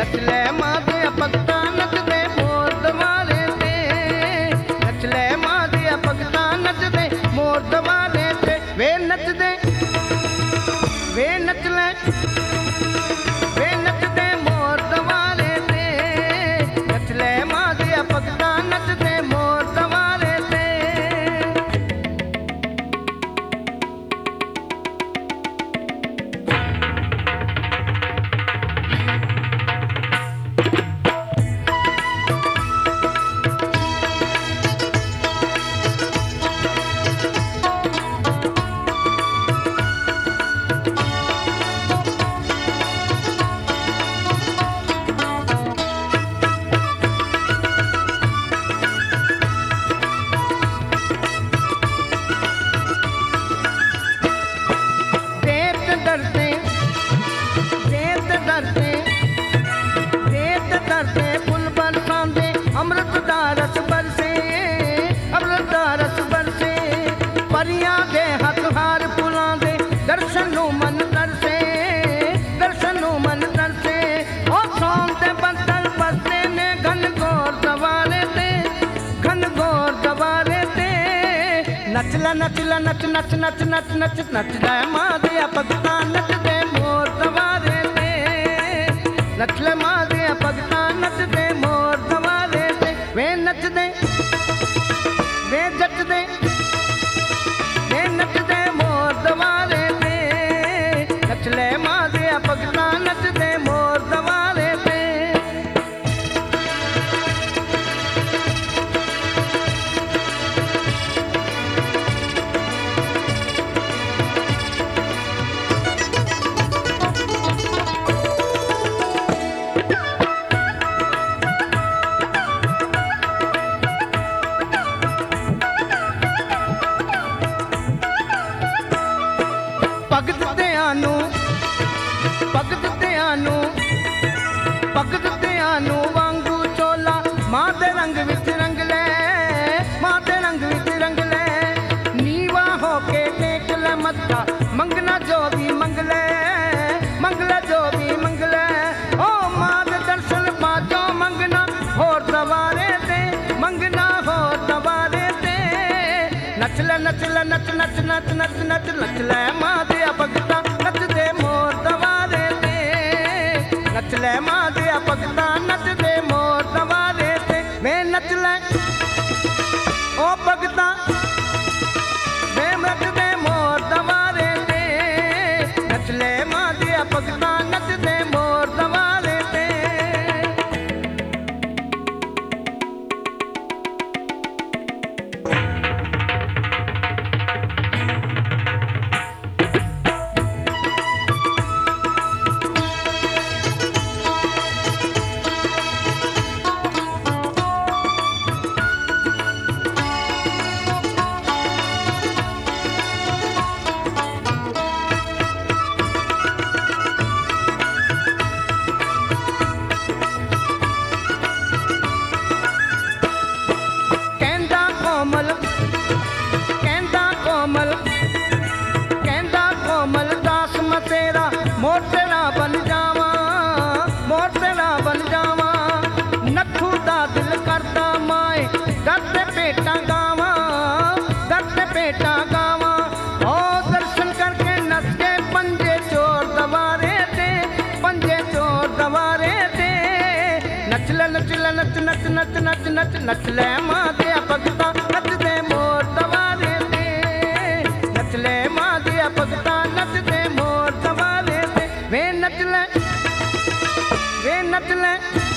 नच ले मां दे भगता नचदे मोर दवारे ते, नच ले मां दे भगता नचदे मोर दवारे ते। वे नचदे वे नच ले वे नचदे मोर दवारे ते, नच ले मां दे भगता नचदे मोर दवारे ते। फुल बरसांदे अमृत दा रस बरसे, अमृत दा रस बरसे। परियां दे हथ हार फुलां दे दर्शन नूं मन तरसे, दर्शन नूं मन तरसे। ओ सोम दे बदल बसदे ने घन घोर दवारे ते, घन घोर दवारे ते। नच ला नच ला नच नच नच नच नच नच ले मां दे भगता नचदे मोर दवारे ते, नच ले मां दे भगता नचदे मोर दवारे ते। वे नचदे वे जचदे वे नचदे मोर दवारे ते, नच ले मां दे भगता नचदे मोर दवारे ते। भगत दयानू भगत दयानू भगत दयानू वांगू चोला मां दे रंग विच रंग ले, मां दे रंग विच रंग ले। नीवा होके टेक ले मत्था मंगना जो भी मंगले, मंगला जो भी मंगले। ओ मां दे दर्शन पाजो मंगना होर दवारे ते, मंगना होर दवारे ते। नच ले नच ले नच नच नच नच नच नच ले मां दे भगता नचदे मोर दवारे ते, नच ले मां दे भगता नचदे मोर दवारे ते। वे नच ले ओ भगता वे नचदे मोर दवारे ते, नच ले मां दे भगता नचदे मोर दवारे ते। कोमल दास मैं तेरा मोर तेरा बन जावा, मोर तेरा बन जावा। नथू दा दिल करदा माए दर्द पेटा गावा, दर्द पेटा गावा। ओ दर्शन करके नस के पंजे चोर दवारे ते, पंजे चोर दवारे ते। नच ले नच ले नच नच नच नच नच नच ले मां दे भगता नचदे मोर दवारे ते, नच ले मां दे भगता नचदे मोर दवारे ते। वे नच ले वे नच ले